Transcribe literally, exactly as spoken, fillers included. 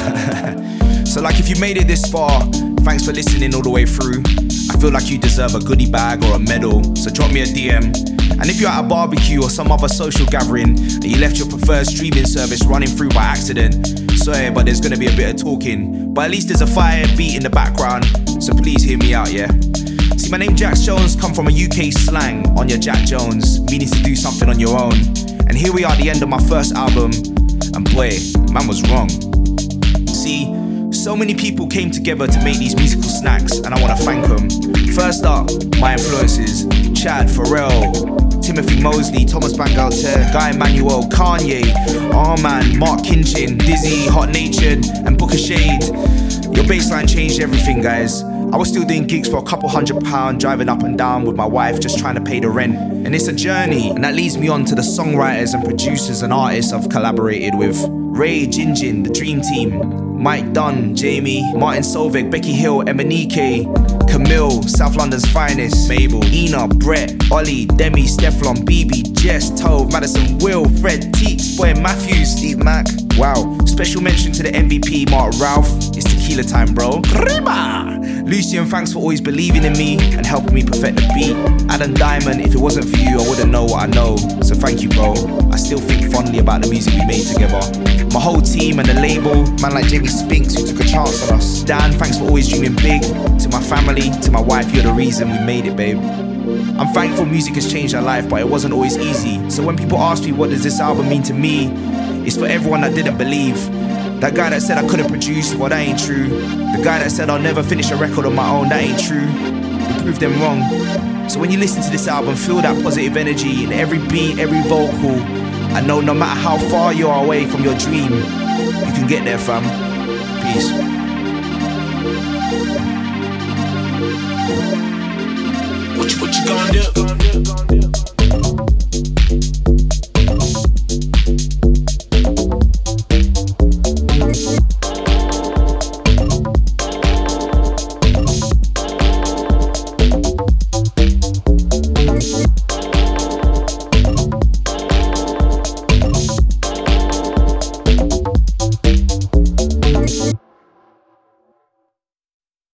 So like if you made it this far, thanks for listening all the way through. I feel like you deserve a goodie bag or a medal, so drop me a D M. And if you're at a barbecue or some other social gathering and you left your preferred streaming service running through by accident, sorry, but there's gonna be a bit of talking, but at least there's a fire beat in the background, so please hear me out, yeah? See, my name Jax Jones come from a U K slang, on your Jack Jones, meaning to do something on your own. And here we are at the end of my first album, and boy, man was wrong. See, so many people came together to make these musical snacks, and I wanna thank them. First up, my influences: Chad, Pharrell, Timothy Mosley, Thomas Bangalter, Guy Manuel, Kanye, Arman, Mark Kinchin, Dizzy, Hot Natured, and Booker Shade. Your baseline changed everything, guys. I was still doing gigs for a couple hundred pounds, driving up and down with my wife, just trying to pay the rent. And it's a journey, and that leads me on to the songwriters and producers and artists I've collaborated with. Ray, Jinjin, The Dream Team, Mike Dunn, Jamie, Martin Solveig, Becky Hill, Emanike, Camille, South London's finest, Mabel, Ina, Brett, Ollie, Demi, Stefflon, B B, Jess, Tove, Madison, Will, Fred, Teeks, Boy Matthews, Steve Mack. Wow, special mention to the M V P, Mark Ralph. It's tequila time, bro. Rima! Lucian, thanks for always believing in me and helping me perfect the beat. Adam Diamond, if it wasn't for you, I wouldn't know what I know. So thank you, bro. I still think fondly about the music we made together. My whole team and the label, man like Jamie Spinks who took a chance on us. Dan, thanks for always dreaming big. To my family, to my wife, you're the reason we made it, babe. I'm thankful music has changed our life, but it wasn't always easy. So when people ask me what does this album mean to me, it's for everyone that didn't believe. That guy that said I couldn't produce, well that ain't true. The guy that said I'll never finish a record on my own, that ain't true. We proved them wrong. So when you listen to this album, feel that positive energy in every beat, every vocal. I know no matter how far you are away from your dream, you can get there, fam. Peace. What you, what you gonna do?